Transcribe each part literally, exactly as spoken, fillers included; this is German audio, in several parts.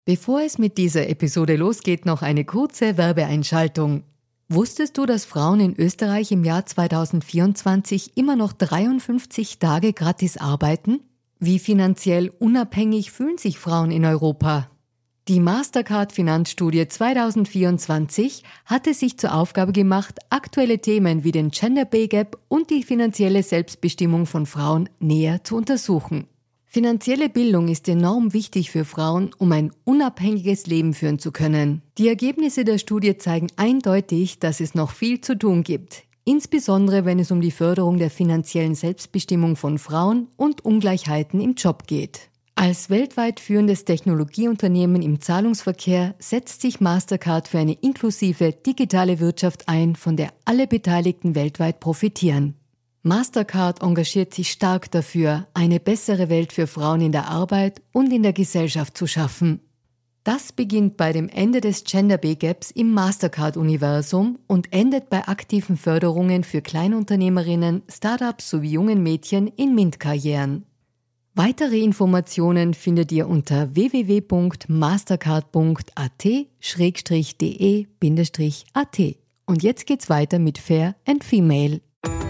Bevor es mit dieser Episode losgeht, noch eine kurze Werbeeinschaltung. Wusstest du, dass Frauen in Österreich im Jahr zweitausendvierundzwanzig immer noch dreiundfünfzig Tage gratis arbeiten? Wie finanziell unabhängig fühlen sich Frauen in Europa? Die Mastercard-Finanzstudie zweitausendvierundzwanzig hatte sich zur Aufgabe gemacht, aktuelle Themen wie den Gender Pay Gap und die finanzielle Selbstbestimmung von Frauen näher zu untersuchen. Finanzielle Bildung ist enorm wichtig für Frauen, um ein unabhängiges Leben führen zu können. Die Ergebnisse der Studie zeigen eindeutig, dass es noch viel zu tun gibt, insbesondere wenn es um die Förderung der finanziellen Selbstbestimmung von Frauen und Ungleichheiten im Job geht. Als weltweit führendes Technologieunternehmen im Zahlungsverkehr setzt sich Mastercard für eine inklusive digitale Wirtschaft ein, von der alle Beteiligten weltweit profitieren. Mastercard engagiert sich stark dafür, eine bessere Welt für Frauen in der Arbeit und in der Gesellschaft zu schaffen. Das beginnt bei dem Ende des Gender Pay Gaps im Mastercard-Universum und endet bei aktiven Förderungen für Kleinunternehmerinnen, Startups sowie jungen Mädchen in MINT-Karrieren. Weitere Informationen findet ihr unter w w w punkt mastercard punkt a t slash d e slash a t. Und jetzt geht's weiter mit Fair and Female.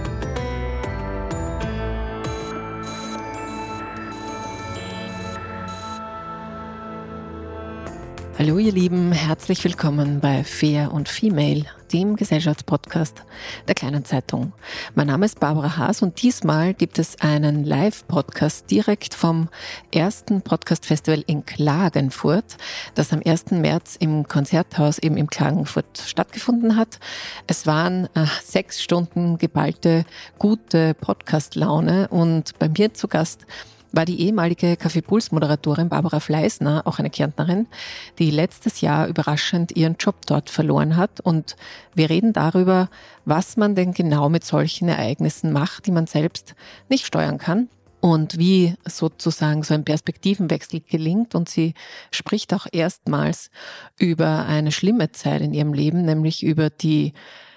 Hallo ihr Lieben, herzlich willkommen bei Fair und Female, dem Gesellschaftspodcast der Kleinen Zeitung. Mein Name ist Barbara Haas und diesmal gibt es einen Live-Podcast direkt vom ersten Podcast-Festival in Klagenfurt, das am ersten März im Konzerthaus eben in Klagenfurt stattgefunden hat. Es waren äh, sechs Stunden geballte, gute Podcast-Laune und bei mir zu Gast war die ehemalige Kaffeepuls-Moderatorin Barbara Fleißner, auch eine Kärntnerin, die letztes Jahr überraschend ihren Job dort verloren hat. Und wir reden darüber, was man denn genau mit solchen Ereignissen macht, die man selbst nicht steuern kann. Und wie sozusagen so ein Perspektivenwechsel gelingt. Und sie spricht auch erstmals über eine schlimme Zeit in ihrem Leben, nämlich über die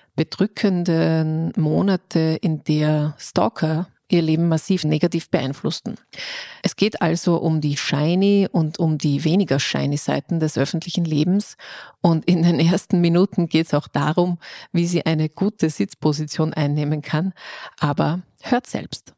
bedrückenden Monate, in der Stalker ihr Leben massiv negativ beeinflussten. Es geht also um die shiny und um die weniger shiny Seiten des öffentlichen Lebens. Und in den ersten Minuten geht es auch darum, wie sie eine gute Sitzposition einnehmen kann. Aber hört selbst.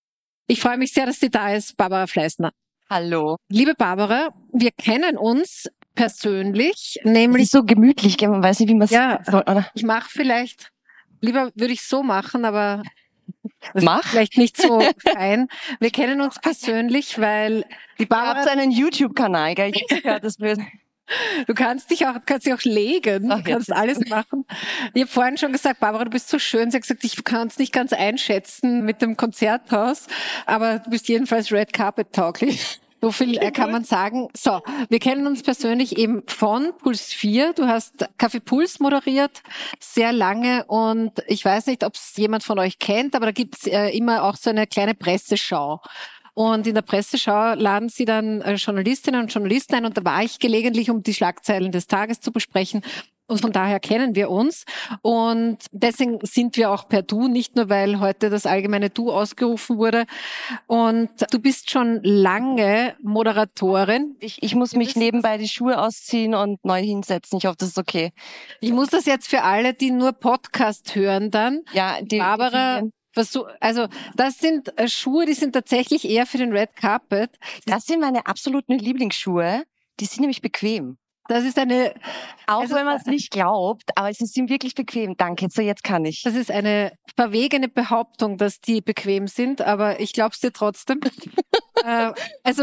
Ich freue mich sehr, dass sie da ist, Barbara Fleißner. Hallo. Liebe Barbara, wir kennen uns persönlich, nämlich... Es ist so gemütlich, gell? Man weiß nicht, wie man es ja, soll, oder? Ich mache vielleicht, lieber würde ich so machen, aber... Das Mach. ist vielleicht nicht so fein. Wir kennen uns persönlich, weil die Barbara... Ihr habt einen YouTube-Kanal, gell? Ich hör das blöd. Du kannst dich auch, kannst dich auch legen, Ach, du kannst alles machen. Ich habe vorhin schon gesagt, Barbara, du bist so schön. Sie hat gesagt, ich kann es nicht ganz einschätzen mit dem Konzerthaus, aber du bist jedenfalls Red Carpet tauglich. So viel kann man sagen. So, wir kennen uns persönlich eben von Puls vier. Du hast Kaffee Puls moderiert, sehr lange, und ich weiß nicht, ob es jemand von euch kennt, aber da gibt's äh, immer auch so eine kleine Presseschau. Und in der Presseschau laden sie dann äh, Journalistinnen und Journalisten ein, und da war ich gelegentlich, um die Schlagzeilen des Tages zu besprechen. Und von daher kennen wir uns. Und deswegen sind wir auch per Du, nicht nur, weil heute das allgemeine Du ausgerufen wurde. Und du bist schon lange Moderatorin. Ich, ich muss mich nebenbei die Schuhe ausziehen und neu hinsetzen. Ich hoffe, das ist okay. Ich muss das jetzt für alle, die nur Podcast hören, dann. Ja, die, Barbara, die, versuch, also das sind äh, Schuhe, die sind tatsächlich eher für den Red Carpet. Das sind meine absoluten Lieblingsschuhe. Die sind nämlich bequem. Das ist eine... Auch also, wenn man es nicht glaubt, aber sie sind wirklich bequem. Danke, so jetzt kann ich. Das ist eine verwegene Behauptung, dass die bequem sind, aber ich glaub's dir trotzdem. äh, also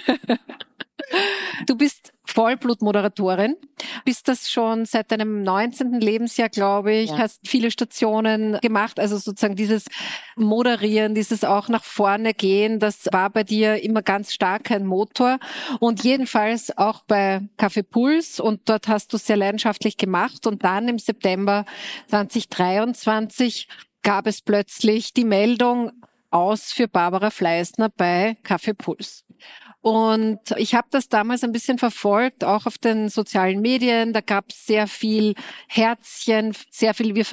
du bist Vollblutmoderatorin, bist das schon seit deinem neunzehnten Lebensjahr, glaube ich, ja. Hast viele Stationen gemacht, also sozusagen dieses Moderieren, dieses auch nach vorne gehen, das war bei dir immer ganz stark ein Motor, und jedenfalls auch bei Kaffee Puls, und dort hast du sehr leidenschaftlich gemacht, und dann im September zwanzig dreiundzwanzig gab es plötzlich die Meldung aus für Barbara Fleißner bei Kaffee Puls. Und ich habe das damals ein bisschen verfolgt, auch auf den sozialen Medien. Da gab es sehr viel Herzchen, sehr viel, wir ver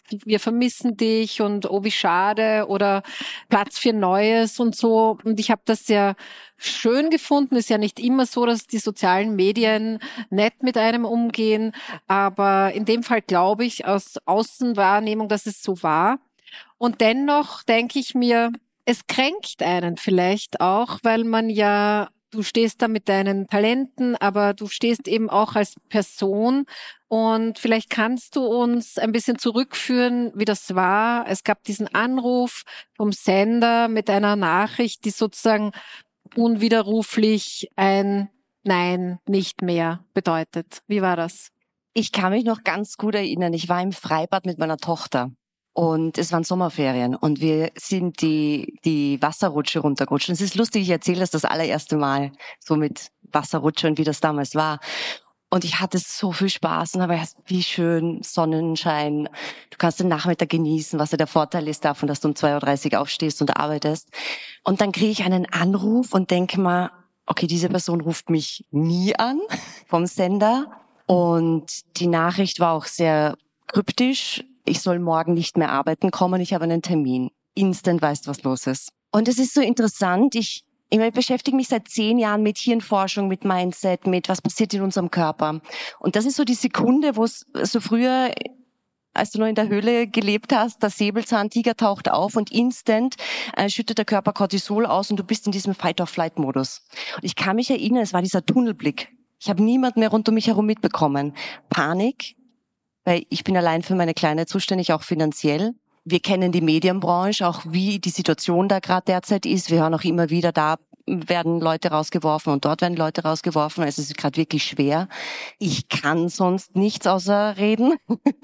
wir vermissen dich und oh, wie schade oder Platz für Neues und so. Und ich habe das sehr schön gefunden. Ist ja nicht immer so, dass die sozialen Medien nett mit einem umgehen. Aber in dem Fall glaube ich aus Außenwahrnehmung, dass es so war. Und dennoch denke ich mir, es kränkt einen vielleicht auch, weil man ja, du stehst da mit deinen Talenten, aber du stehst eben auch als Person. Und vielleicht kannst du uns ein bisschen zurückführen, wie das war. Es gab diesen Anruf vom Sender mit einer Nachricht, die sozusagen unwiderruflich ein Nein, nicht mehr bedeutet. Wie war das? Ich kann mich noch ganz gut erinnern, ich war im Freibad mit meiner Tochter. Und es waren Sommerferien und wir sind die die Wasserrutsche runtergerutscht. Und es ist lustig, ich erzähle das das allererste Mal, so mit Wasserrutsche und wie das damals war. Und ich hatte so viel Spaß und habe gedacht, wie schön, Sonnenschein. Du kannst den Nachmittag genießen, was ja der Vorteil ist davon, dass du um zwei Uhr dreißig aufstehst und arbeitest. Und dann kriege ich einen Anruf und denke mal, okay, diese Person ruft mich nie an vom Sender. Und die Nachricht war auch sehr kryptisch. Ich soll morgen nicht mehr arbeiten kommen, ich habe einen Termin. Instant weißt, was los ist. Und es ist so interessant, ich, ich, meine, ich beschäftige mich seit zehn Jahren mit Hirnforschung, mit Mindset, mit was passiert in unserem Körper. Und das ist so die Sekunde, wo es so früher, als du noch in der Höhle gelebt hast, der Säbelzahntiger taucht auf und instant äh, schüttet der Körper Cortisol aus und du bist in diesem Fight-or-Flight-Modus. Und ich kann mich erinnern, es war dieser Tunnelblick. Ich habe niemanden mehr rund um mich herum mitbekommen. Panik, weil ich bin allein für meine Kleine zuständig, auch finanziell. Wir kennen die Medienbranche, auch wie die Situation da gerade derzeit ist. Wir hören auch immer wieder, da werden Leute rausgeworfen und dort werden Leute rausgeworfen. Also es ist gerade wirklich schwer. Ich kann sonst nichts außer reden.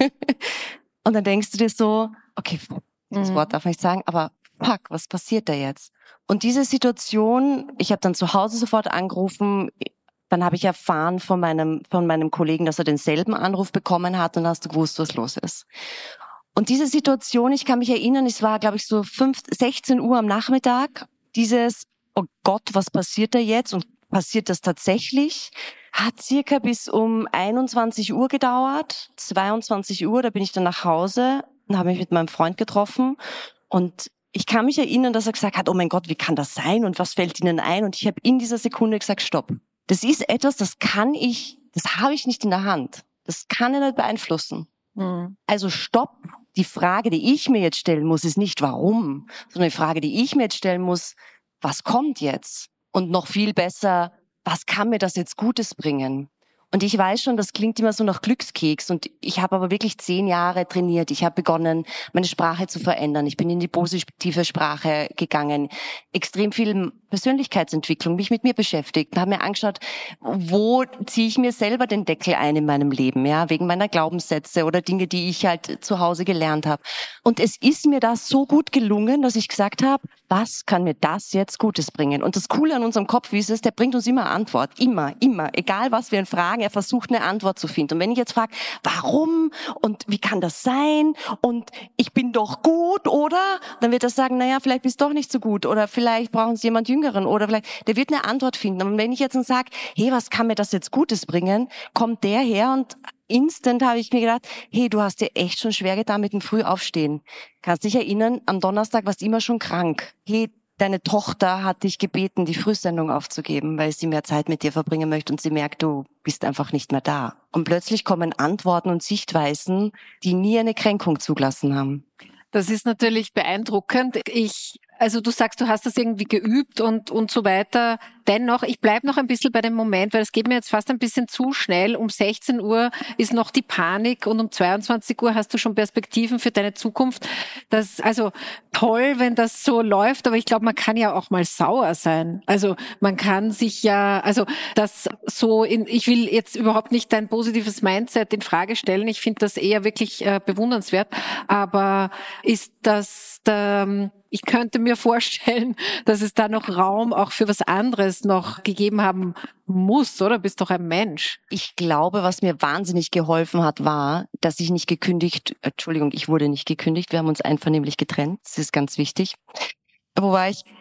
Und dann denkst du dir so, okay, das Wort darf ich nicht sagen, aber fuck, was passiert da jetzt? Und diese Situation, ich habe dann zu Hause sofort angerufen. Dann habe ich erfahren von meinem von meinem Kollegen, dass er denselben Anruf bekommen hat und dann hast du gewusst, was los ist. Und diese Situation, ich kann mich erinnern, es war, glaube ich, so fünf, sechzehn Uhr am Nachmittag. Dieses, oh Gott, was passiert da jetzt? Und passiert das tatsächlich? Hat circa bis um einundzwanzig Uhr gedauert. zweiundzwanzig Uhr, da bin ich dann nach Hause und habe mich mit meinem Freund getroffen. Und ich kann mich erinnern, dass er gesagt hat, oh mein Gott, wie kann das sein? Und was fällt Ihnen ein? Und ich habe in dieser Sekunde gesagt, stopp. Das ist etwas, das kann ich, das habe ich nicht in der Hand. Das kann ich nicht beeinflussen. Mhm. Also stopp. Die Frage, die ich mir jetzt stellen muss, ist nicht warum, sondern die Frage, die ich mir jetzt stellen muss, was kommt jetzt? Und noch viel besser, was kann mir das jetzt Gutes bringen? Und ich weiß schon, das klingt immer so nach Glückskeks und ich habe aber wirklich zehn Jahre trainiert. Ich habe begonnen, meine Sprache zu verändern. Ich bin in die positive Sprache gegangen. Extrem viel Persönlichkeitsentwicklung, mich mit mir beschäftigt und habe mir angeschaut, wo ziehe ich mir selber den Deckel ein in meinem Leben, ja, wegen meiner Glaubenssätze oder Dinge, die ich halt zu Hause gelernt habe. Und es ist mir das so gut gelungen, dass ich gesagt habe, was kann mir das jetzt Gutes bringen? Und das Coole an unserem Kopf ist es, der bringt uns immer eine Antwort. Immer, immer. Egal, was wir ihn fragen, er versucht eine Antwort zu finden. Und wenn ich jetzt frage, warum und wie kann das sein und ich bin doch gut, oder? Dann wird er sagen, naja, vielleicht bist du doch nicht so gut oder vielleicht brauchen sie jemand Jüngeren oder vielleicht, der wird eine Antwort finden. Und wenn ich jetzt sage, hey, was kann mir das jetzt Gutes bringen, kommt der her und instant habe ich mir gedacht, hey, du hast dir echt schon schwer getan mit dem Frühaufstehen. Kannst dich erinnern, am Donnerstag warst du immer schon krank. Hey, deine Tochter hat dich gebeten, die Frühsendung aufzugeben, weil sie mehr Zeit mit dir verbringen möchte und sie merkt, du bist einfach nicht mehr da. Und plötzlich kommen Antworten und Sichtweisen, die nie eine Kränkung zugelassen haben. Das ist natürlich beeindruckend. Ich, also du sagst, du hast das irgendwie geübt und und so weiter. Dennoch, ich bleibe noch ein bisschen bei dem Moment, weil es geht mir jetzt fast ein bisschen zu schnell. Um sechzehn Uhr ist noch die Panik und um zweiundzwanzig Uhr hast du schon Perspektiven für deine Zukunft. Das, also toll, wenn das so läuft, aber ich glaube, man kann ja auch mal sauer sein. Also man kann sich ja, also das so in, ich will jetzt überhaupt nicht dein positives Mindset in Frage stellen. Ich finde das eher wirklich äh, bewundernswert. Aber ist das, der, ich könnte mir vorstellen, dass es da noch Raum auch für was anderes noch gegeben haben muss, oder? Bist doch ein Mensch. Ich glaube, was mir wahnsinnig geholfen hat, war, dass ich nicht gekündigt, Entschuldigung, ich wurde nicht gekündigt, wir haben uns einvernehmlich getrennt, das ist ganz wichtig. Wo war ich?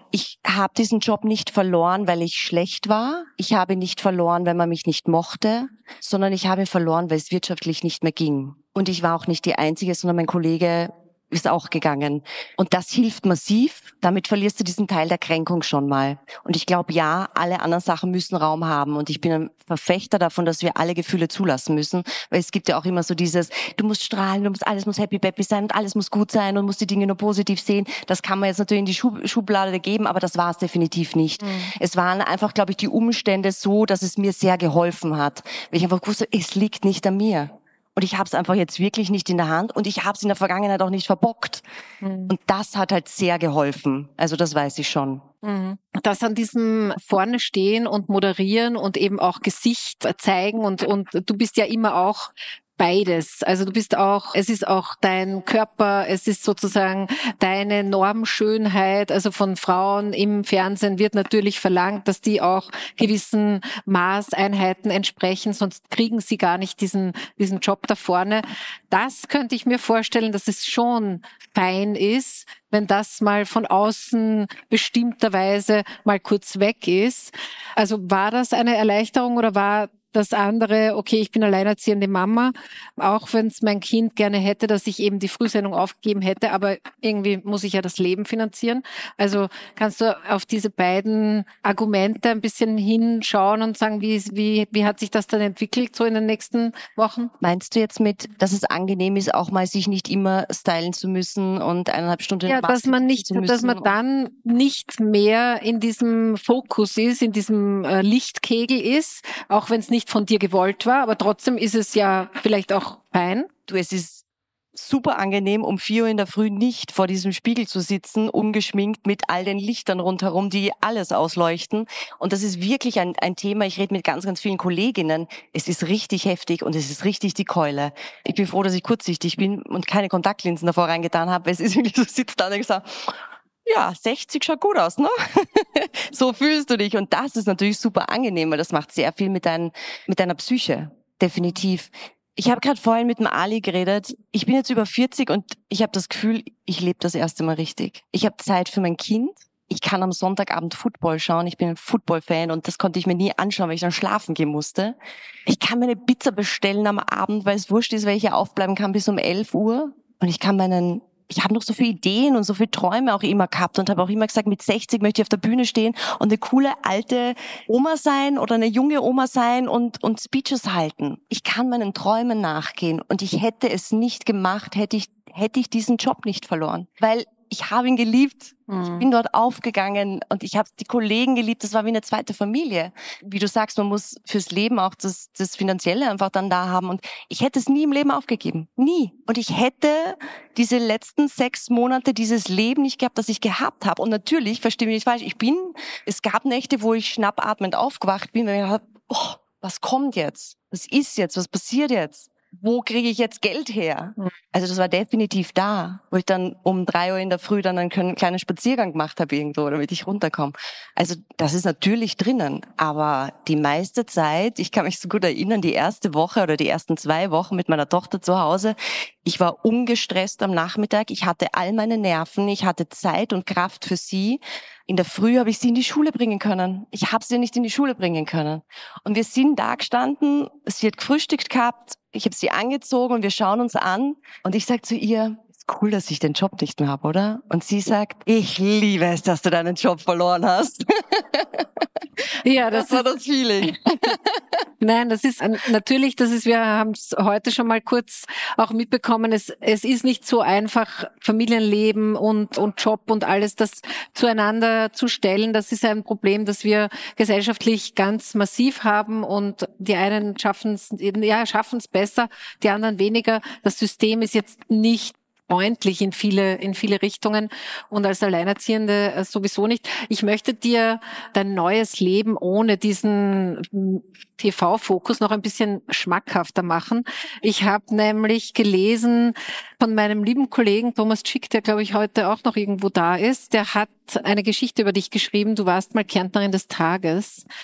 ich habe diesen Job nicht verloren, weil ich schlecht war. Ich habe ihn nicht verloren, weil man mich nicht mochte, sondern ich habe ihn verloren, weil es wirtschaftlich nicht mehr ging. Und ich war auch nicht die Einzige, sondern mein Kollege ist auch gegangen. Und das hilft massiv. Damit verlierst du diesen Teil der Kränkung schon mal. Und ich glaube, ja, alle anderen Sachen müssen Raum haben. Und ich bin ein Verfechter davon, dass wir alle Gefühle zulassen müssen. Weil es gibt ja auch immer so dieses, du musst strahlen, du musst, alles muss happy-peppy sein und alles muss gut sein und musst die Dinge nur positiv sehen. Das kann man jetzt natürlich in die Schub- Schublade geben, aber das war es definitiv nicht. Mhm. Es waren einfach, glaube ich, die Umstände so, dass es mir sehr geholfen hat. Weil ich einfach wusste, es liegt nicht an mir. Und ich habe es einfach jetzt wirklich nicht in der Hand und ich habe es in der Vergangenheit auch nicht verbockt. Mhm. Und das hat halt sehr geholfen. Also das weiß ich schon. Mhm. Das an diesem vorne stehen und moderieren und eben auch Gesicht zeigen und, und du bist ja immer auch beides. Also du bist auch, es ist auch dein Körper, es ist sozusagen deine Normschönheit. Also von Frauen im Fernsehen wird natürlich verlangt, dass die auch gewissen Maßeinheiten entsprechen, sonst kriegen sie gar nicht diesen, diesen Job da vorne. Das könnte ich mir vorstellen, dass es schon fein ist, wenn das mal von außen bestimmterweise mal kurz weg ist. Also war das eine Erleichterung oder war das andere, okay, ich bin alleinerziehende Mama, auch wenn es mein Kind gerne hätte, dass ich eben die Frühsendung aufgegeben hätte, aber irgendwie muss ich ja das Leben finanzieren. Also kannst du auf diese beiden Argumente ein bisschen hinschauen und sagen, wie, wie, wie hat sich das dann entwickelt so in den nächsten Wochen? Meinst du jetzt mit, dass es angenehm ist, auch mal sich nicht immer stylen zu müssen und eineinhalb Stunden ja, dass man nicht, dass man dann nicht mehr in diesem Fokus ist, in diesem äh, Lichtkegel ist, auch wenn es nicht von dir gewollt war, aber trotzdem ist es ja vielleicht auch fein. Du, es ist super angenehm, um vier Uhr in der Früh nicht vor diesem Spiegel zu sitzen, ungeschminkt mit all den Lichtern rundherum, die alles ausleuchten. Und das ist wirklich ein, ein Thema, ich rede mit ganz, ganz vielen Kolleginnen. Es ist richtig heftig und es ist richtig die Keule. Ich bin froh, dass ich kurzsichtig bin und keine Kontaktlinsen davor reingetan habe. Es ist wirklich so, sitzt da und ich sage, ja, sechzig schaut gut aus, ne? So fühlst du dich. Und das ist natürlich super angenehm, weil das macht sehr viel mit, dein, mit deiner Psyche. Definitiv. Ich habe gerade vorhin mit dem Ali geredet. Ich bin jetzt über vierzig und ich habe das Gefühl, ich lebe das erste Mal richtig. Ich habe Zeit für mein Kind. Ich kann am Sonntagabend Football schauen. Ich bin ein Football-Fan und das konnte ich mir nie anschauen, weil ich dann schlafen gehen musste. Ich kann mir eine Pizza bestellen am Abend, weil es wurscht ist, weil ich hier aufbleiben kann bis um elf Uhr. Und ich kann meinen Ich habe noch so viele Ideen und so viele Träume auch immer gehabt und habe auch immer gesagt, mit sechzig möchte ich auf der Bühne stehen und eine coole alte Oma sein oder eine junge Oma sein und und Speeches halten. Ich kann meinen Träumen nachgehen und ich hätte es nicht gemacht, hätte ich hätte ich diesen Job nicht verloren, weil ich habe ihn geliebt. Mhm. Ich bin dort aufgegangen und ich habe die Kollegen geliebt. Das war wie eine zweite Familie. Wie du sagst, man muss fürs Leben auch das, das Finanzielle einfach dann da haben. Und ich hätte es nie im Leben aufgegeben. Nie. Und ich hätte diese letzten sechs Monate dieses Leben nicht gehabt, das ich gehabt habe. Und natürlich, verstehe mich nicht falsch, ich bin, es gab Nächte, wo ich schnappatmend aufgewacht bin, weil ich dachte, oh, was kommt jetzt? Was ist jetzt? Was passiert jetzt? Wo kriege ich jetzt Geld her? Also das war definitiv da, wo ich dann um drei Uhr in der Früh dann einen kleinen Spaziergang gemacht habe irgendwo, damit ich runterkomme. Also das ist natürlich drinnen, aber die meiste Zeit, ich kann mich so gut erinnern, die erste Woche oder die ersten zwei Wochen mit meiner Tochter zu Hause, ich war ungestresst am Nachmittag, ich hatte all meine Nerven, ich hatte Zeit und Kraft für sie. In der Früh habe ich sie in die Schule bringen können. Ich habe sie nicht in die Schule bringen können. Und wir sind da gestanden, sie hat gefrühstückt gehabt, ich habe sie angezogen und wir schauen uns an. Und ich sage zu ihr, ist cool, dass ich den Job nicht mehr habe, oder? Und sie sagt, ich liebe es, dass du deinen Job verloren hast. Ja, das, das war ist, das Feeling. Nein, das ist natürlich, das ist, wir haben es heute schon mal kurz auch mitbekommen, es, es ist nicht so einfach, Familienleben und, und Job und alles das zueinander zu stellen. Das ist ein Problem, das wir gesellschaftlich ganz massiv haben und die einen schaffen es, ja, schaffen es besser, die anderen weniger. Das System ist jetzt nicht freundlich in viele, in viele Richtungen und als Alleinerziehende äh, sowieso nicht. Ich möchte dir dein neues Leben ohne diesen T V-Fokus noch ein bisschen schmackhafter machen. Ich habe nämlich gelesen von meinem lieben Kollegen Thomas Schick, der glaube ich heute auch noch irgendwo da ist. Der hat eine Geschichte über dich geschrieben. Du warst mal Kärntnerin des Tages.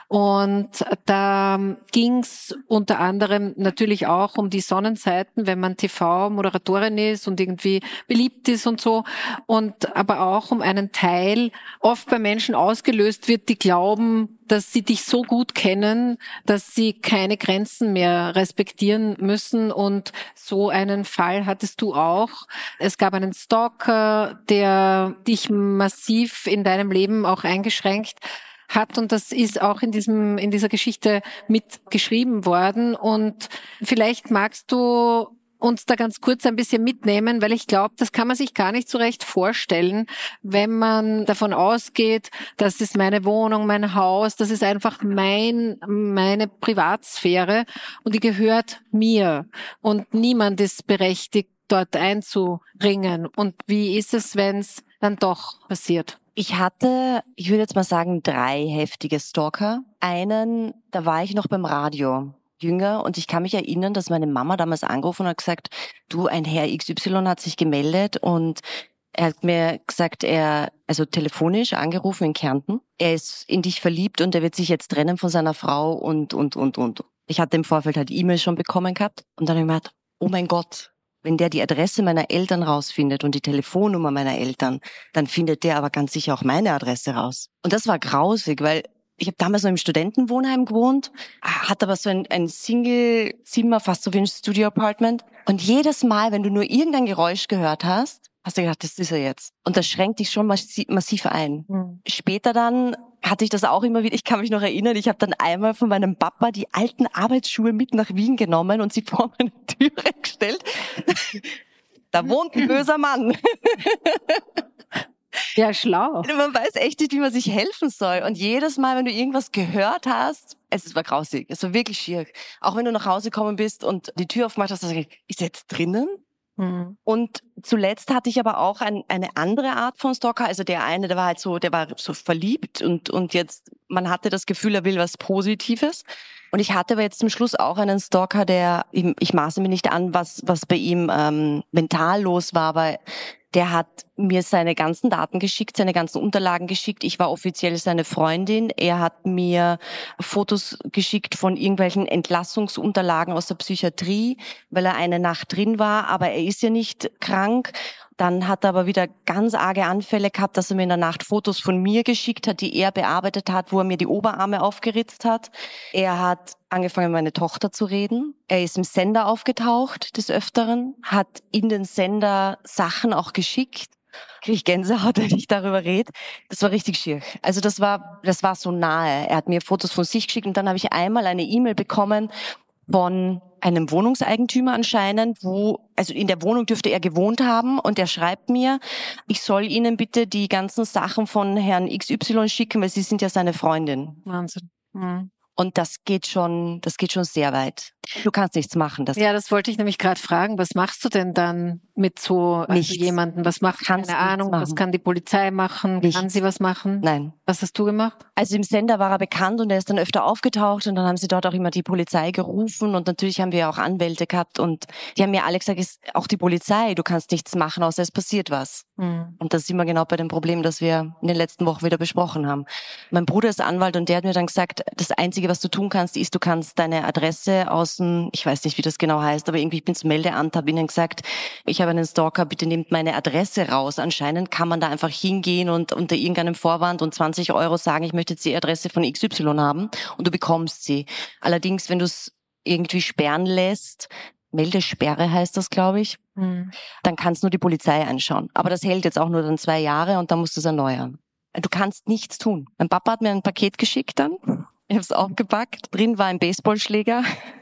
Und da ging's unter anderem natürlich auch um die Sonnenseiten, wenn man T V-Moderatorin ist und irgendwie beliebt ist und so. Und aber auch um einen Teil, oft bei Menschen ausgelöst wird, die glauben, dass sie dich so gut kennen, dass sie keine Grenzen mehr respektieren müssen. Und so einen Fall hattest du auch. Es gab einen Stalker, der dich massiv in deinem Leben auch eingeschränkt hat, und das ist auch in diesem in dieser Geschichte mitgeschrieben worden. Und vielleicht magst du uns da ganz kurz ein bisschen mitnehmen, weil ich glaube, das kann man sich gar nicht so recht vorstellen, wenn man davon ausgeht, das ist meine Wohnung, mein Haus, das ist einfach mein meine Privatsphäre und die gehört mir und niemand ist berechtigt, dort einzuringen. Und wie ist es, wenn es dann doch passiert? Ich hatte, ich würde jetzt mal sagen, drei heftige Stalker. Einen, da war ich noch beim Radio, jünger, und ich kann mich erinnern, dass meine Mama damals angerufen und hat gesagt, du, ein Herr X Y hat sich gemeldet und er hat mir gesagt, er, also telefonisch angerufen in Kärnten, er ist in dich verliebt und er wird sich jetzt trennen von seiner Frau und, und, und, und. Ich hatte im Vorfeld halt E-Mails schon bekommen gehabt und dann habe ich mir gedacht, oh mein Gott, wenn der die Adresse meiner Eltern rausfindet und die Telefonnummer meiner Eltern, dann findet der aber ganz sicher auch meine Adresse raus. Und das war grausig, weil ich habe damals noch im Studentenwohnheim gewohnt, hatte aber so ein, ein Single-Zimmer, fast so wie ein Studio-Apartment. Und jedes Mal, wenn du nur irgendein Geräusch gehört hast, hast du gedacht, das ist er jetzt. Und das schränkt dich schon massiv ein. Mhm. Später dann hatte ich das auch immer wieder, ich kann mich noch erinnern, ich habe dann einmal von meinem Papa die alten Arbeitsschuhe mit nach Wien genommen und sie vor meine Türe gestellt. Da wohnt ein böser Mann. Ja, schlau. Man weiß echt nicht, wie man sich helfen soll. Und jedes Mal, wenn du irgendwas gehört hast, es war grausig, es war wirklich schier. Auch wenn du nach Hause gekommen bist und die Tür aufgemacht hast, hast du gesagt, ist er jetzt drinnen? Mhm. Und zuletzt hatte ich aber auch ein, eine andere Art von Stalker. Also der eine, der war halt so, der war so verliebt und, und jetzt, man hatte das Gefühl, er will was Positives. Und ich hatte aber jetzt zum Schluss auch einen Stalker, der, ich, ich maße mir nicht an, was, was bei ihm ähm, mental los war, aber der hat mir seine ganzen Daten geschickt, seine ganzen Unterlagen geschickt. Ich war offiziell seine Freundin. Er hat mir Fotos geschickt von irgendwelchen Entlassungsunterlagen aus der Psychiatrie, weil er eine Nacht drin war, aber er ist ja nicht krank. Dann hat er aber wieder ganz arge Anfälle gehabt, dass er mir in der Nacht Fotos von mir geschickt hat, die er bearbeitet hat, wo er mir die Oberarme aufgeritzt hat. Er hat angefangen, meine Tochter zu reden. Er ist im Sender aufgetaucht des Öfteren, hat in den Sender Sachen auch geschickt. Kriege ich Gänsehaut, wenn ich darüber rede. Das war richtig schier. Also das war, das war so nahe. Er hat mir Fotos von sich geschickt und dann habe ich einmal eine E-Mail bekommen von einem Wohnungseigentümer anscheinend, wo, also in der Wohnung dürfte er gewohnt haben und er schreibt mir, ich soll Ihnen bitte die ganzen Sachen von Herrn X Y schicken, weil Sie sind ja seine Freundin. Wahnsinn. Mhm. Und das geht schon, das geht schon sehr weit. Du kannst nichts machen. Das ja, das wollte ich nämlich gerade fragen. Was machst du denn dann mit so also jemandem? Was macht, kannst keine Ahnung, machen. Was kann die Polizei machen? Nichts. Kann sie was machen? Nein. Was hast du gemacht? Also im Sender war er bekannt und er ist dann öfter aufgetaucht und dann haben sie dort auch immer die Polizei gerufen und natürlich haben wir auch Anwälte gehabt und die haben mir alle gesagt, ist auch die Polizei, du kannst nichts machen, außer es passiert was. Mhm. Und das sind wir genau bei dem Problem, das wir in den letzten Wochen wieder besprochen haben. Mein Bruder ist Anwalt und der hat mir dann gesagt, das Einzige, was du tun kannst, ist, du kannst deine Adresse aus dem, ich weiß nicht, wie das genau heißt, aber irgendwie, ich bin zum Meldeamt, habe ihnen gesagt, ich habe einen Stalker, bitte nehmt meine Adresse raus. Anscheinend kann man da einfach hingehen und unter irgendeinem Vorwand und zwanzig Euro sagen, ich möchte jetzt die Adresse von X Y haben und du bekommst sie. Allerdings, wenn du es irgendwie sperren lässt, Meldesperre heißt das, glaube ich, mhm. dann kann es nur die Polizei anschauen. Aber das hält jetzt auch nur dann zwei Jahre und dann musst du es erneuern. Du kannst nichts tun. Mein Papa hat mir ein Paket geschickt dann. Ich habe es aufgepackt. Drin war ein Baseballschläger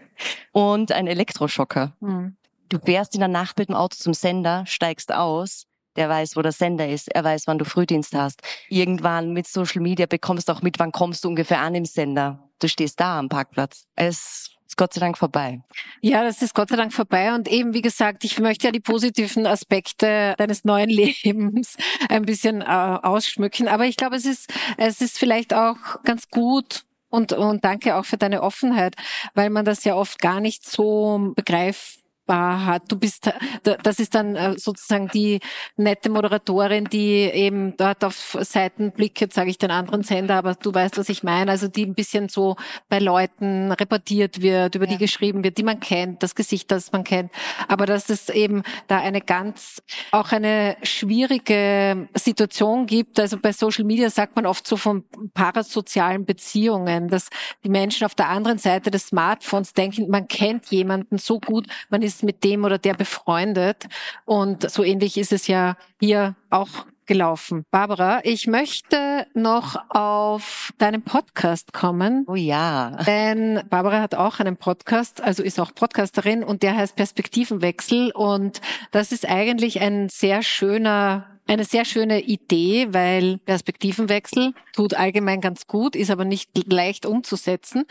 und ein Elektroschocker. Mhm. Du fährst in der Nacht mit dem Auto zum Sender, steigst aus. Der weiß, wo der Sender ist. Er weiß, wann du Frühdienst hast. Irgendwann mit Social Media bekommst du auch mit, wann kommst du ungefähr an im Sender. Du stehst da am Parkplatz. Es ist Gott sei Dank vorbei. Ja, das ist Gott sei Dank vorbei. Und eben, wie gesagt, ich möchte ja die positiven Aspekte deines neuen Lebens ein bisschen äh, ausschmücken. Aber ich glaube, es ist, es ist vielleicht auch ganz gut, Und, und danke auch für deine Offenheit, weil man das ja oft gar nicht so begreift, hat. Du bist, das ist dann sozusagen die nette Moderatorin, die eben dort auf Seiten blickt, sage ich den anderen Sender, aber du weißt, was ich meine, also die ein bisschen so bei Leuten reportiert wird, über ja. die geschrieben wird, die man kennt, das Gesicht, das man kennt, aber dass es eben da eine ganz, auch eine schwierige Situation gibt, also bei Social Media sagt man oft so von parasozialen Beziehungen, dass die Menschen auf der anderen Seite des Smartphones denken, man kennt jemanden so gut, man ist mit dem oder der befreundet. Und so ähnlich ist es ja hier auch gelaufen. Barbara, ich möchte noch auf deinen Podcast kommen. Oh ja. Denn Barbara hat auch einen Podcast, also ist auch Podcasterin und der heißt Perspektivenwechsel. Und das ist eigentlich ein sehr schöner Eine sehr schöne Idee, weil Perspektivenwechsel tut allgemein ganz gut, ist aber nicht leicht umzusetzen.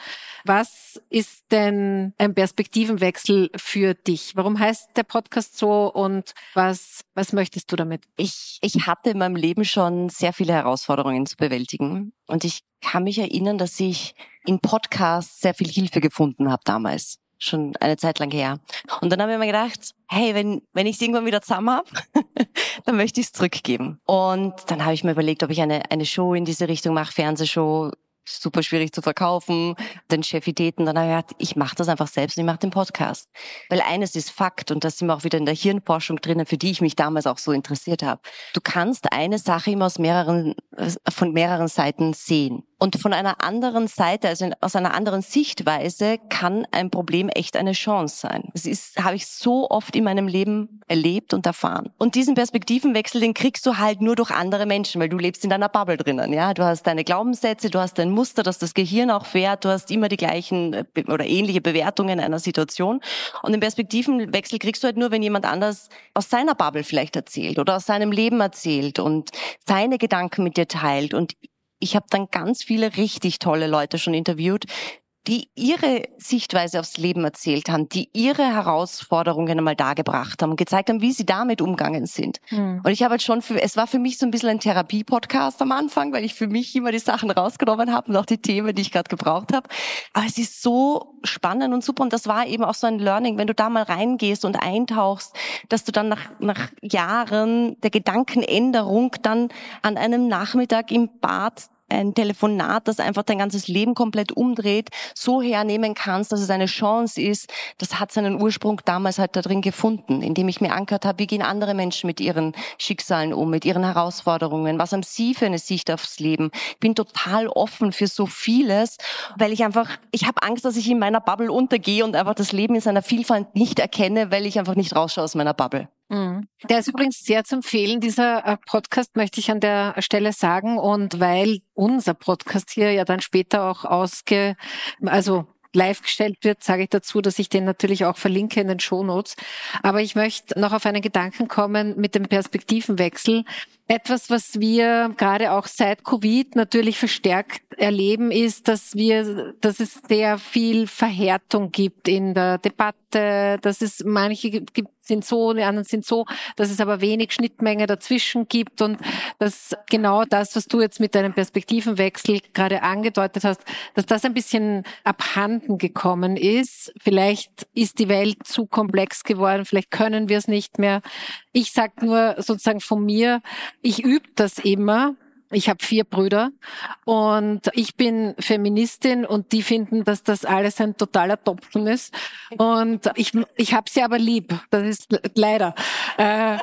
Was ist denn ein Perspektivenwechsel für dich? Warum heißt der Podcast so und was, was möchtest du damit? Ich, ich hatte in meinem Leben schon sehr viele Herausforderungen zu bewältigen und ich kann mich erinnern, dass ich in Podcasts sehr viel Hilfe gefunden habe damals. Schon eine Zeit lang her. Und dann habe ich mir gedacht, hey, wenn wenn ich es irgendwann wieder zusammen habe, dann möchte ich es zurückgeben. Und dann habe ich mir überlegt, ob ich eine eine Show in diese Richtung mache, Fernsehshow, super schwierig zu verkaufen, den Chefitäten. Dann habe ich gedacht, ich mache das einfach selbst und ich mache den Podcast. Weil eines ist Fakt und das sind wir auch wieder in der Hirnforschung drinnen, für die ich mich damals auch so interessiert habe. Du kannst eine Sache immer aus mehreren, von mehreren Seiten sehen. Und von einer anderen Seite, also aus einer anderen Sichtweise, kann ein Problem echt eine Chance sein. Das ist, habe ich so oft in meinem Leben erlebt und erfahren. Und diesen Perspektivenwechsel, den kriegst du halt nur durch andere Menschen, weil du lebst in deiner Bubble drinnen. Ja, du hast deine Glaubenssätze, du hast dein Muster, das das Gehirn auch fährt, du hast immer die gleichen oder ähnliche Bewertungen einer Situation. Und den Perspektivenwechsel kriegst du halt nur, wenn jemand anders aus seiner Bubble vielleicht erzählt oder aus seinem Leben erzählt und seine Gedanken mit dir teilt. Und ich habe dann ganz viele richtig tolle Leute schon interviewt, die ihre Sichtweise aufs Leben erzählt haben, die ihre Herausforderungen einmal dargebracht haben und gezeigt haben, wie sie damit umgegangen sind. Mhm. Und ich habe halt schon, für, es war für mich so ein bisschen ein Therapie-Podcast am Anfang, weil ich für mich immer die Sachen rausgenommen habe und auch die Themen, die ich gerade gebraucht habe. Aber es ist so spannend und super und das war eben auch so ein Learning, wenn du da mal reingehst und eintauchst, dass du dann nach, nach Jahren der Gedankenänderung dann an einem Nachmittag im Bad ein Telefonat, das einfach dein ganzes Leben komplett umdreht, so hernehmen kannst, dass es eine Chance ist, das hat seinen Ursprung damals halt da drin gefunden, indem ich mir angehört habe, wie gehen andere Menschen mit ihren Schicksalen um, mit ihren Herausforderungen, was haben sie für eine Sicht aufs Leben. Ich bin total offen für so vieles, weil ich einfach, ich habe Angst, dass ich in meiner Bubble untergehe und einfach das Leben in seiner Vielfalt nicht erkenne, weil ich einfach nicht rausschaue aus meiner Bubble. Der ist übrigens sehr zu empfehlen, dieser Podcast, möchte ich an der Stelle sagen. Und weil unser Podcast hier ja dann später auch ausge, also live gestellt wird, sage ich dazu, dass ich den natürlich auch verlinke in den Shownotes. Aber ich möchte noch auf einen Gedanken kommen mit dem Perspektivenwechsel. Etwas, was wir gerade auch seit Covid natürlich verstärkt erleben, ist, dass wir, dass es sehr viel Verhärtung gibt in der Debatte, dass es manche gibt, sind so, die anderen sind so, dass es aber wenig Schnittmenge dazwischen gibt und dass genau das, was du jetzt mit deinem Perspektivenwechsel gerade angedeutet hast, dass das ein bisschen abhanden gekommen ist. Vielleicht ist die Welt zu komplex geworden, vielleicht können wir es nicht mehr. Ich sag nur sozusagen von mir, ich übe das immer. Ich habe vier Brüder und ich bin Feministin und die finden, dass das alles ein totaler Topfen ist. Und ich ich habe sie aber lieb. Das ist leider. Äh,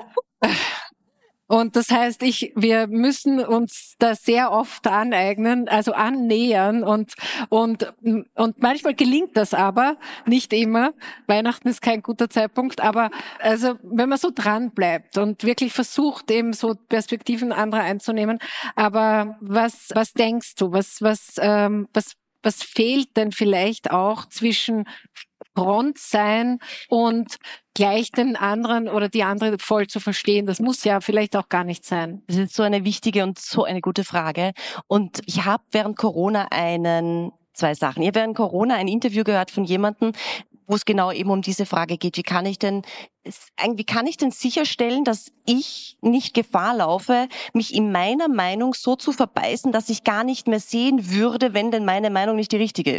Und das heißt, ich, wir müssen uns da sehr oft aneignen, also annähern und, und, und manchmal gelingt das aber, nicht immer. Weihnachten ist kein guter Zeitpunkt, aber also, wenn man so dran bleibt und wirklich versucht, eben so Perspektiven anderer einzunehmen. Aber was, was denkst du? Was, was, ähm, was, was fehlt denn vielleicht auch zwischen Front sein und gleich den anderen oder die andere voll zu verstehen? Das muss ja vielleicht auch gar nicht sein. Das ist so eine wichtige und so eine gute Frage. Und ich habe während Corona einen, zwei Sachen. Ich habe während Corona ein Interview gehört von jemandem, wo es genau eben um diese Frage geht. Wie kann ich denn, wie kann ich denn sicherstellen, dass ich nicht Gefahr laufe, mich in meiner Meinung so zu verbeißen, dass ich gar nicht mehr sehen würde, wenn denn meine Meinung nicht die richtige ist?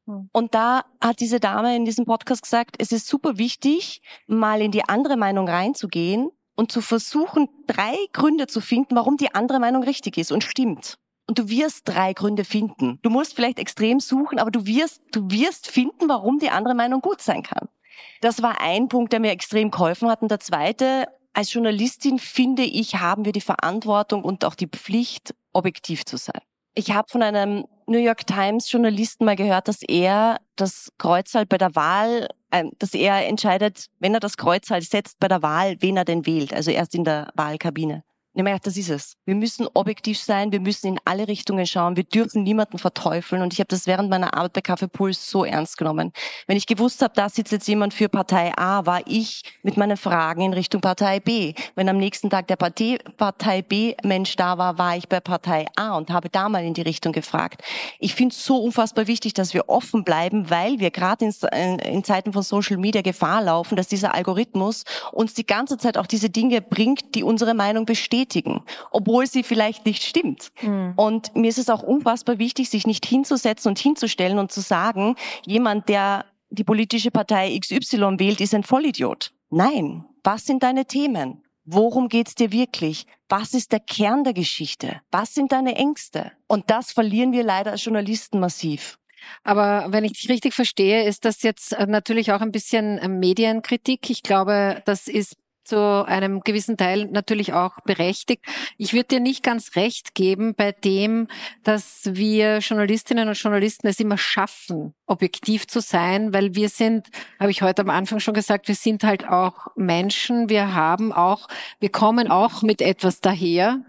Und da hat diese Dame in diesem Podcast gesagt, es ist super wichtig, mal in die andere Meinung reinzugehen und zu versuchen, drei Gründe zu finden, warum die andere Meinung richtig ist und stimmt. Und du wirst drei Gründe finden. Du musst vielleicht extrem suchen, aber du wirst, du wirst finden, warum die andere Meinung gut sein kann. Das war ein Punkt, der mir extrem geholfen hat. Und der zweite, als Journalistin finde ich, haben wir die Verantwortung und auch die Pflicht, objektiv zu sein. Ich habe von einem New York Times Journalisten mal gehört, dass er das Kreuzal bei der Wahl, äh, dass er entscheidet, wenn er das Kreuzal setzt bei der Wahl, wen er denn wählt, also erst in der Wahlkabine. Und ich habe mir gedacht, das ist es. Wir müssen objektiv sein, wir müssen in alle Richtungen schauen, wir dürfen niemanden verteufeln. Und ich habe das während meiner Arbeit bei Kaffeepuls so ernst genommen. Wenn ich gewusst habe, da sitzt jetzt jemand für Partei A, war ich mit meinen Fragen in Richtung Partei B. Wenn am nächsten Tag der Partei, Partei B Mensch da war, war ich bei Partei A und habe da mal in die Richtung gefragt. Ich finde es so unfassbar wichtig, dass wir offen bleiben, weil wir gerade in, in Zeiten von Social Media Gefahr laufen, dass dieser Algorithmus uns die ganze Zeit auch diese Dinge bringt, die unsere Meinung bestätigen, obwohl sie vielleicht nicht stimmt. Mhm. Und mir ist es auch unfassbar wichtig, sich nicht hinzusetzen und hinzustellen und zu sagen, jemand, der die politische Partei X Y wählt, ist ein Vollidiot. Nein. Was sind deine Themen? Worum geht's dir wirklich? Was ist der Kern der Geschichte? Was sind deine Ängste? Und das verlieren wir leider als Journalisten massiv. Aber wenn ich dich richtig verstehe, ist das jetzt natürlich auch ein bisschen Medienkritik. Ich glaube, das ist zu einem gewissen Teil natürlich auch berechtigt. Ich würde dir nicht ganz recht geben bei dem, dass wir Journalistinnen und Journalisten es immer schaffen, objektiv zu sein, weil wir sind, habe ich heute am Anfang schon gesagt, wir sind halt auch Menschen, wir haben auch, wir kommen auch mit etwas daher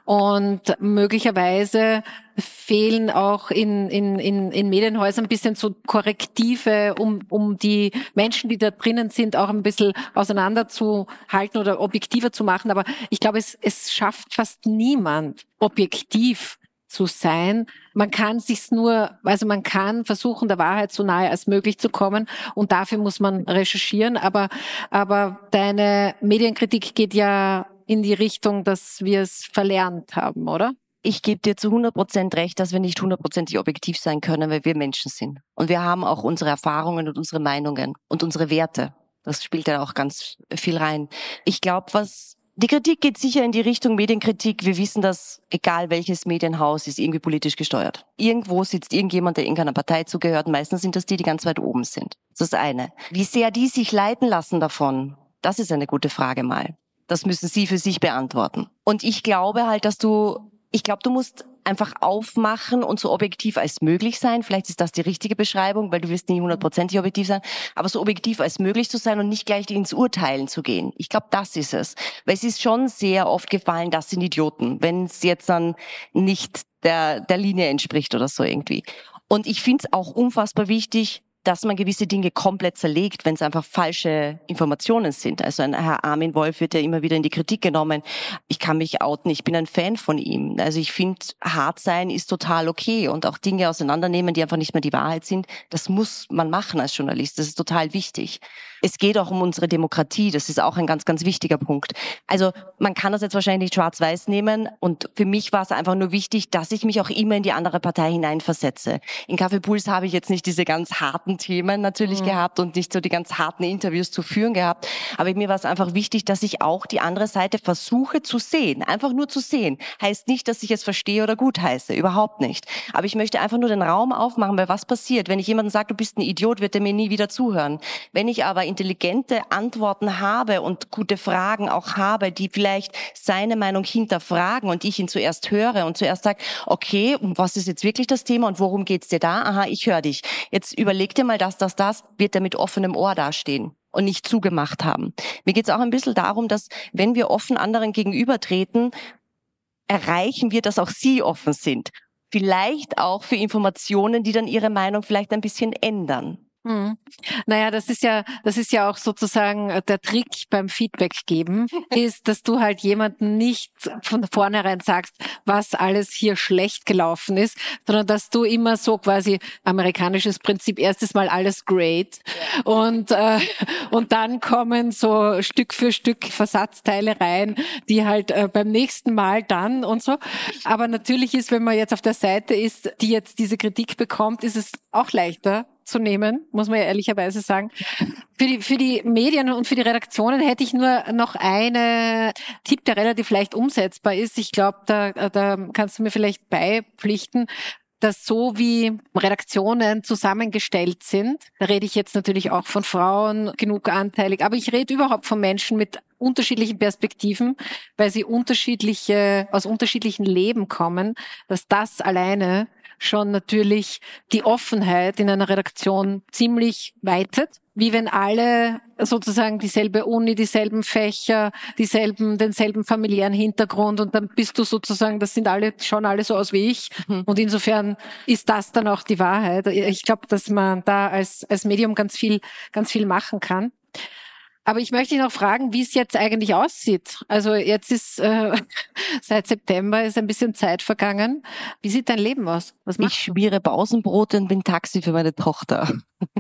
und möglicherweise fehlen auch in, in, in, in Medienhäusern ein bisschen so Korrektive, um, um die Menschen, die da drinnen sind, auch ein bisschen auseinanderzuhalten oder objektiver zu machen. Aber ich glaube, es, es schafft fast niemand, objektiv zu sein. Man kann sich's nur, also man kann versuchen, der Wahrheit so nahe als möglich zu kommen und dafür muss man recherchieren. Aber, aber deine Medienkritik geht ja in die Richtung, dass wir es verlernt haben, oder? Ich gebe dir zu hundert Prozent recht, dass wir nicht hundertprozentig objektiv sein können, weil wir Menschen sind. Und wir haben auch unsere Erfahrungen und unsere Meinungen und unsere Werte. Das spielt ja auch ganz viel rein. Ich glaube, was die Kritik geht sicher in die Richtung Medienkritik. Wir wissen, dass egal welches Medienhaus ist irgendwie politisch gesteuert. Irgendwo sitzt irgendjemand, der irgendeiner Partei zugehört. Meistens sind das die, die ganz weit oben sind. Das ist das eine. Wie sehr die sich leiten lassen davon, das ist eine gute Frage mal. Das müssen Sie für sich beantworten. Und ich glaube halt, dass du Ich glaube, du musst einfach aufmachen und so objektiv als möglich sein. Vielleicht ist das die richtige Beschreibung, weil du wirst nie hundertprozentig objektiv sein, aber so objektiv als möglich zu sein und nicht gleich ins Urteilen zu gehen. Ich glaube, das ist es. Weil es ist schon sehr oft gefallen, das sind Idioten, wenn es jetzt dann nicht der, der Linie entspricht oder so irgendwie. Und ich finde es auch unfassbar wichtig, dass man gewisse Dinge komplett zerlegt, wenn es einfach falsche Informationen sind. Also ein Herr Armin Wolf wird ja immer wieder in die Kritik genommen. Ich kann mich outen, ich bin ein Fan von ihm. Also ich finde, hart sein ist total okay und auch Dinge auseinandernehmen, die einfach nicht mehr die Wahrheit sind, das muss man machen als Journalist. Das ist total wichtig. Es geht auch um unsere Demokratie, das ist auch ein ganz, ganz wichtiger Punkt. Also man kann das jetzt wahrscheinlich nicht schwarz-weiß nehmen und für mich war es einfach nur wichtig, dass ich mich auch immer in die andere Partei hineinversetze. In Kaffeepuls habe ich jetzt nicht diese ganz harten Themen natürlich mhm. gehabt und nicht so die ganz harten Interviews zu führen gehabt, aber mir war es einfach wichtig, dass ich auch die andere Seite versuche zu sehen, einfach nur zu sehen. Heißt nicht, dass ich es verstehe oder gut heiße, überhaupt nicht. Aber ich möchte einfach nur den Raum aufmachen, weil was passiert, wenn ich jemandem sage, du bist ein Idiot, wird er mir nie wieder zuhören. Wenn ich aber intelligente Antworten habe und gute Fragen auch habe, die vielleicht seine Meinung hinterfragen und ich ihn zuerst höre und zuerst sage, okay, was ist jetzt wirklich das Thema und worum geht's dir da? Aha, ich höre dich. Jetzt überleg dir mal das, das, das, wird er mit offenem Ohr dastehen und nicht zugemacht haben. Mir geht's auch ein bisschen darum, dass wenn wir offen anderen gegenübertreten, erreichen wir, dass auch sie offen sind. Vielleicht auch für Informationen, die dann ihre Meinung vielleicht ein bisschen ändern. Hm. Naja, das ist ja, das ist ja auch sozusagen der Trick beim Feedback geben, ist, dass du halt jemanden nicht von vornherein sagst, was alles hier schlecht gelaufen ist, sondern dass du immer so quasi amerikanisches Prinzip, erstes Mal alles great und äh, und dann kommen so Stück für Stück Versatzteile rein, die halt äh, beim nächsten Mal dann und so. Aber natürlich ist, wenn man jetzt auf der Seite ist, die jetzt diese Kritik bekommt, ist es auch leichter zu nehmen, muss man ja ehrlicherweise sagen. Für die, für die Medien und für die Redaktionen hätte ich nur noch einen Tipp, der relativ leicht umsetzbar ist. Ich glaube, da, da kannst du mir vielleicht beipflichten, dass so wie Redaktionen zusammengestellt sind, da rede ich jetzt natürlich auch von Frauen, genug anteilig, aber ich rede überhaupt von Menschen mit unterschiedlichen Perspektiven, weil sie unterschiedliche, aus unterschiedlichen Leben kommen, dass das alleine schon natürlich die Offenheit in einer Redaktion ziemlich weitet, wie wenn alle sozusagen dieselbe Uni, dieselben Fächer, dieselben, denselben familiären Hintergrund und dann bist du sozusagen, das sind alle, schauen alle so aus wie ich mhm. und insofern ist das dann auch die Wahrheit. Ich glaube, dass man da als, als Medium ganz viel, ganz viel machen kann. Aber ich möchte dich noch fragen, wie es jetzt eigentlich aussieht. Also jetzt ist äh, seit September ist ein bisschen Zeit vergangen. Wie sieht dein Leben aus? Was machst du? Ich schmiere Pausenbrote und bin Taxi für meine Tochter.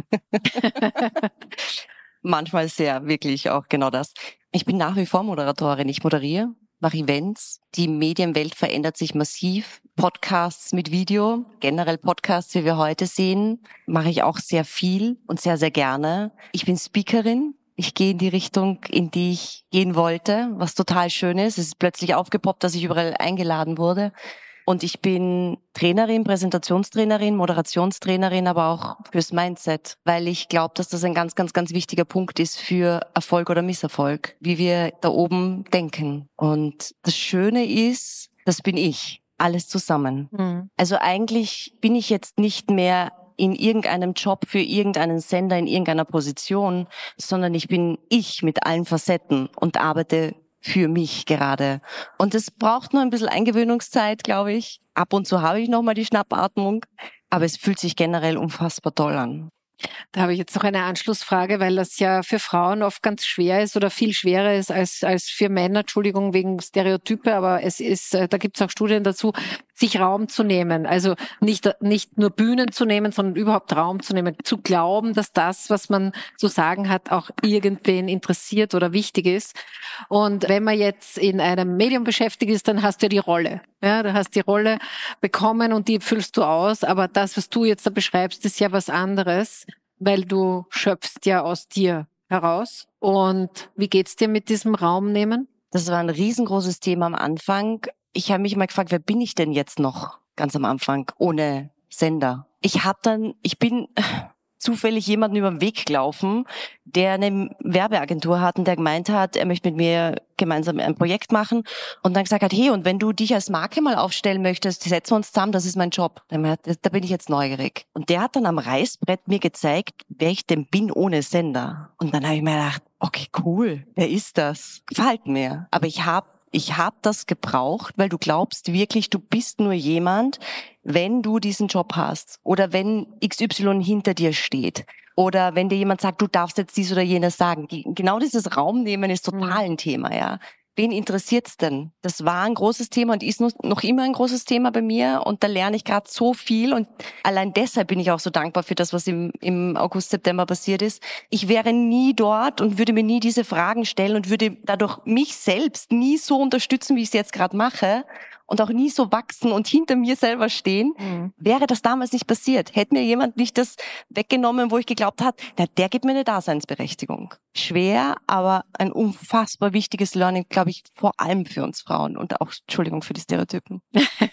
Manchmal sehr, wirklich auch genau das. Ich bin nach wie vor Moderatorin. Ich moderiere, mache Events. Die Medienwelt verändert sich massiv. Podcasts mit Video, generell Podcasts, wie wir heute sehen, mache ich auch sehr viel und sehr, sehr gerne. Ich bin Speakerin. Ich gehe in die Richtung, in die ich gehen wollte, was total schön ist. Es ist plötzlich aufgepoppt, dass ich überall eingeladen wurde. Und ich bin Trainerin, Präsentationstrainerin, Moderationstrainerin, aber auch fürs Mindset, weil ich glaube, dass das ein ganz, ganz, ganz wichtiger Punkt ist für Erfolg oder Misserfolg, wie wir da oben denken. Und das Schöne ist, das bin ich, alles zusammen. Mhm. Also eigentlich bin ich jetzt nicht mehr in irgendeinem Job für irgendeinen Sender in irgendeiner Position, sondern ich bin ich mit allen Facetten und arbeite für mich gerade. Und es braucht nur ein bisschen Eingewöhnungszeit, glaube ich. Ab und zu habe ich nochmal die Schnappatmung, aber es fühlt sich generell unfassbar toll an. Da habe ich jetzt noch eine Anschlussfrage, weil das ja für Frauen oft ganz schwer ist oder viel schwerer ist als als für Männer, Entschuldigung wegen Stereotype, aber es ist, da gibt es auch Studien dazu, sich Raum zu nehmen, also nicht nicht nur Bühnen zu nehmen, sondern überhaupt Raum zu nehmen, zu glauben, dass das, was man zu sagen hat, auch irgendwen interessiert oder wichtig ist. Und wenn man jetzt in einem Medium beschäftigt ist, dann hast du ja die Rolle. Ja, du hast die Rolle bekommen und die füllst du aus, aber das, was du jetzt da beschreibst, ist ja was anderes, weil du schöpfst ja aus dir heraus. Und wie geht's dir mit diesem Raum nehmen? Das war ein riesengroßes Thema am Anfang. Ich habe mich mal gefragt, wer bin ich denn jetzt noch ganz am Anfang ohne Sender? Ich habe dann, ich bin zufällig jemanden über den Weg gelaufen, der eine Werbeagentur hat und der gemeint hat, er möchte mit mir gemeinsam ein Projekt machen und dann gesagt hat, hey, und wenn du dich als Marke mal aufstellen möchtest, setzen wir uns zusammen, das ist mein Job. Da bin ich jetzt neugierig. Und der hat dann am Reißbrett mir gezeigt, wer ich denn bin ohne Sender. Und dann habe ich mir gedacht, okay, cool, wer ist das? Gefällt mir. Aber ich habe Ich habe das gebraucht, weil du glaubst wirklich, du bist nur jemand, wenn du diesen Job hast oder wenn X Y hinter dir steht oder wenn dir jemand sagt, du darfst jetzt dies oder jenes sagen. Genau dieses Raumnehmen ist total ein Thema, ja. Wen interessiert's denn? Das war ein großes Thema und ist noch immer ein großes Thema bei mir und da lerne ich gerade so viel und allein deshalb bin ich auch so dankbar für das, was im, im August, September passiert ist. Ich wäre nie dort und würde mir nie diese Fragen stellen und würde dadurch mich selbst nie so unterstützen, wie ich es jetzt gerade mache und auch nie so wachsen und hinter mir selber stehen, mhm. wäre das damals nicht passiert. Hätte mir jemand nicht das weggenommen, wo ich geglaubt habe, na, der gibt mir eine Daseinsberechtigung. Schwer, aber ein unfassbar wichtiges Learning, glaube ich, vor allem für uns Frauen und auch, Entschuldigung für die Stereotypen.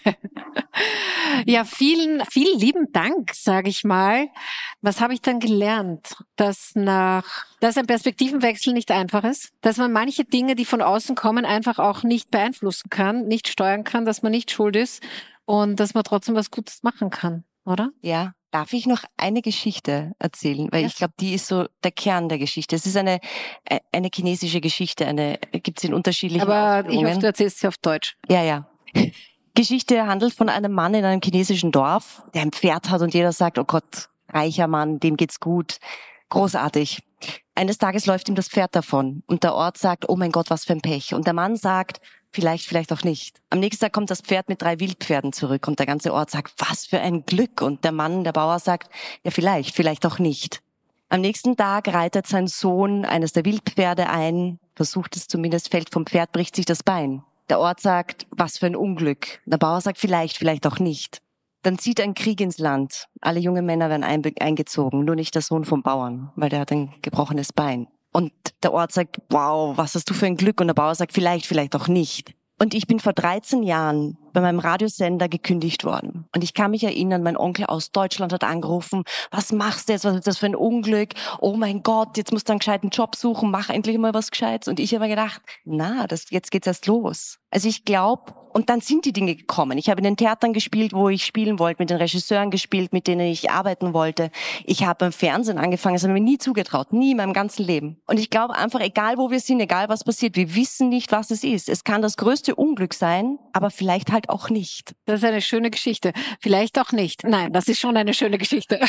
Ja, vielen, vielen lieben Dank, sage ich mal. Was habe ich dann gelernt? Dass nach, dass ein Perspektivenwechsel nicht einfach ist, dass man manche Dinge, die von außen kommen, einfach auch nicht beeinflussen kann, nicht steuern kann, dass man nicht schuld ist und dass man trotzdem was Gutes machen kann, oder? Ja. Darf ich noch eine Geschichte erzählen? Weil ja. ich glaube, die ist so der Kern der Geschichte. Es ist eine eine chinesische Geschichte, eine gibt's in unterschiedlichen Aber ich hoffe, du erzählst sie auf Deutsch. Ja, ja. Geschichte handelt von einem Mann in einem chinesischen Dorf, der ein Pferd hat und jeder sagt, oh Gott, reicher Mann, dem geht's gut. Großartig. Eines Tages läuft ihm das Pferd davon und der Ort sagt, oh mein Gott, was für ein Pech. Und der Mann sagt, vielleicht, vielleicht auch nicht. Am nächsten Tag kommt das Pferd mit drei Wildpferden zurück und der ganze Ort sagt, was für ein Glück. Und der Mann, der Bauer sagt, ja vielleicht, vielleicht auch nicht. Am nächsten Tag reitet sein Sohn eines der Wildpferde ein, versucht es zumindest, fällt vom Pferd, bricht sich das Bein. Der Ort sagt, was für ein Unglück. Der Bauer sagt, vielleicht, vielleicht auch nicht. Dann zieht ein Krieg ins Land. Alle jungen Männer werden eingezogen, nur nicht der Sohn vom Bauern, weil der hat ein gebrochenes Bein. Und der Ort sagt, wow, was hast du für ein Glück? Und der Bauer sagt, vielleicht, vielleicht auch nicht. Und ich bin vor dreizehn Jahren bei meinem Radiosender gekündigt worden. Und ich kann mich erinnern, mein Onkel aus Deutschland hat angerufen, was machst du jetzt, was ist das für ein Unglück? Oh mein Gott, jetzt musst du einen gescheiten Job suchen, mach endlich mal was Gescheites. Und ich habe mir gedacht, na, das, jetzt geht's erst los. Also ich glaube, und dann sind die Dinge gekommen. Ich habe in den Theatern gespielt, wo ich spielen wollte, mit den Regisseuren gespielt, mit denen ich arbeiten wollte. Ich habe beim Fernsehen angefangen, das habe ich mir nie zugetraut, nie in meinem ganzen Leben. Und ich glaube einfach, egal wo wir sind, egal was passiert, wir wissen nicht, was es ist. Es kann das größte Unglück sein, aber vielleicht halt auch nicht. Das ist eine schöne Geschichte. Vielleicht auch nicht. Nein, das ist schon eine schöne Geschichte.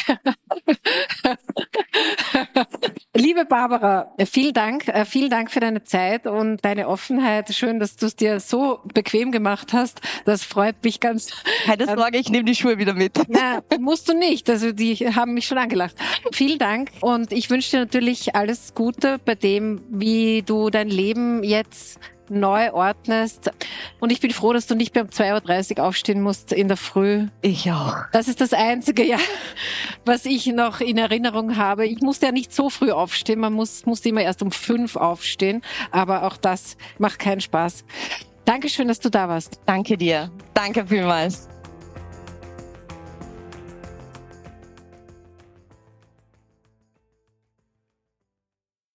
Liebe Barbara, vielen Dank, vielen Dank für deine Zeit und deine Offenheit. Schön, dass du es dir so bequem gemacht hast. Das freut mich ganz. Keine Sorge, ich nehme die Schuhe wieder mit. Na, musst du nicht. Also die haben mich schon angelacht. Vielen Dank und ich wünsche dir natürlich alles Gute bei dem, wie du dein Leben jetzt neu ordnest. Und ich bin froh, dass du nicht mehr um zwei Uhr dreißig aufstehen musst in der Früh. Ich auch. Das ist das Einzige, ja, was ich noch in Erinnerung habe. Ich musste ja nicht so früh aufstehen. Man muss, musste immer erst um fünf aufstehen. Aber auch das macht keinen Spaß. Dankeschön, dass du da warst. Danke dir. Danke vielmals.